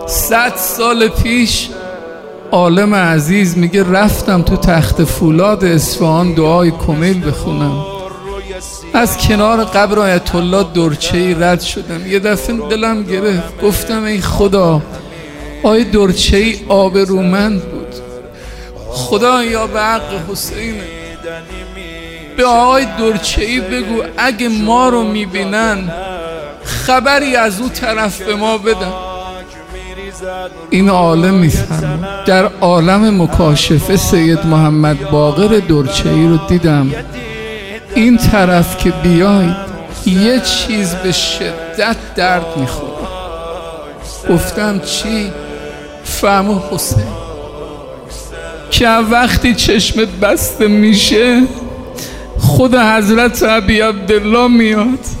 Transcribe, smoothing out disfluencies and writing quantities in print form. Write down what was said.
100 سال پیش عالم عزیز میگه رفتم تو تخت فولاد اصفهان دعای کمیل بخونم، از کنار قبر آیت الله درچه‌ای رد شدم، یه دفعه دلم گرفت، گفتم ای خدا آی درچه‌ای آبرومند بود، خدا یا به حق حسینه به آقای درچه‌ای بگو اگه ما رو میبینن خبری از اون طرف به ما بدن. این عالم میفهمه. در عالم مکاشفه سید محمد باقر درچه‌ای رو دیدم، این طرف که بیاید یه چیز به شدت درد میخوره. گفتم چی؟ فهمو حسین که وقتی چشمت بسته میشه خود حضرت ابی عبدالله میاد